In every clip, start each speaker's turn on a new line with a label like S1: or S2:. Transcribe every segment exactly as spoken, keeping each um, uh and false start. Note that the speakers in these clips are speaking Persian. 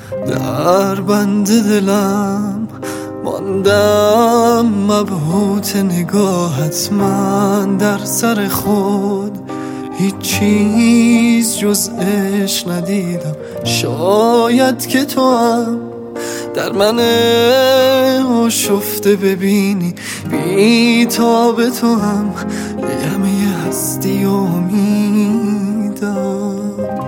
S1: در بند دلم ماندم مبهوت نگاهت، من در سر خود هیچ چیز جز عشق ندیدم. شاید که تو هم در من آشفته ببینی، بی تا به تو هم همه هستی و امیدم.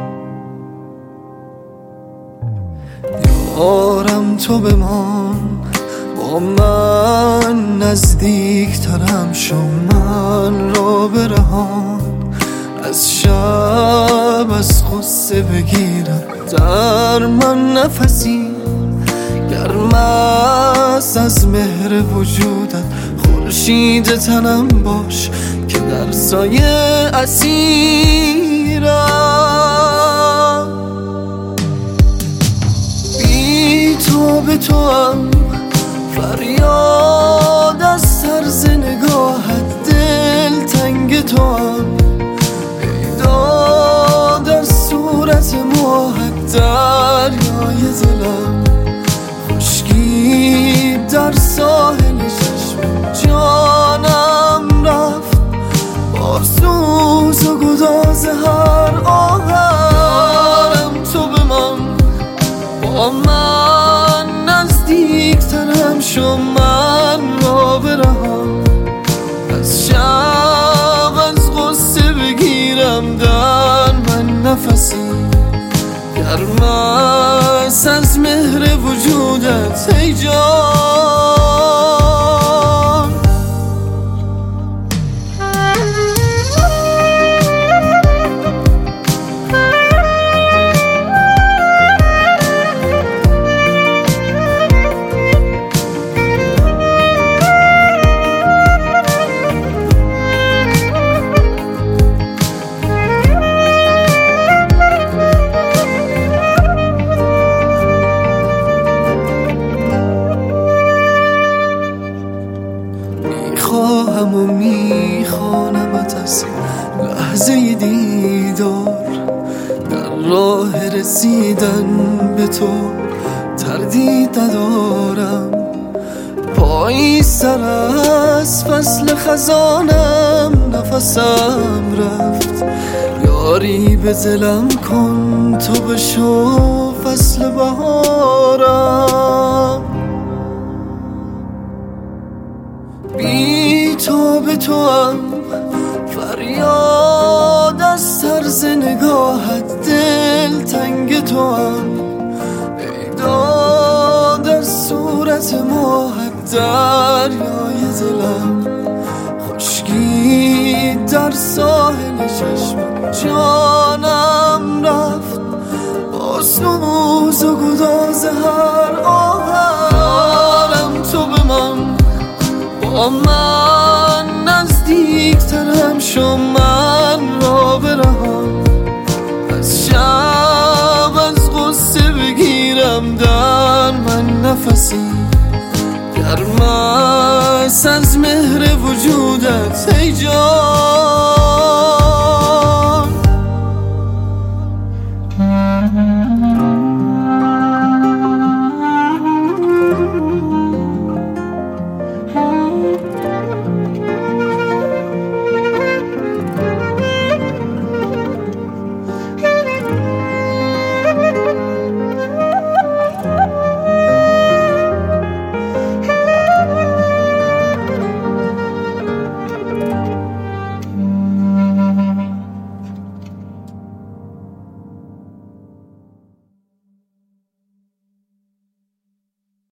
S1: یارم تو بمان، با من نزدیک ترم شو، من را برهان از شب، از غصه بگیرم در من نفسی گرم است از مهر وجودت. خورشید تنم باش که در سایه اسیرم. بی تو به تو هم فریاد از طرز نگاهت، دل تنگ تو هم پیدا در صورت ماهت. دریای دلم خشکی در ساحل چشم، جانم رفت با سوز و گداز هر آهم. تو به من با من نزدیک ترم شو، من را برهان از شب، از غصه بگیرم در من نفسی گرم است از مهر وجودت. ای جان میخواهم و میخوانمت از لحظه دیدار، در راه رسیدن به تو تردید ندارم. پایی سر از فصل خزانم نفسم رفت، یاری به دلم کن تو بشو فصل بهارم. بی تو به تو هم فریاد از طرز نگاهت، دل تنگ تو هم پیدا در صورت ماهت. دریای دلم خشکی در ساحل چشم، جانم رفت با سوز و گداز هر آهم. تو به من با من نزدیک ترم شو، من را برهان از شب، از غصه بگیرم در من نفسی گرم است از مهر وجودت. ای جان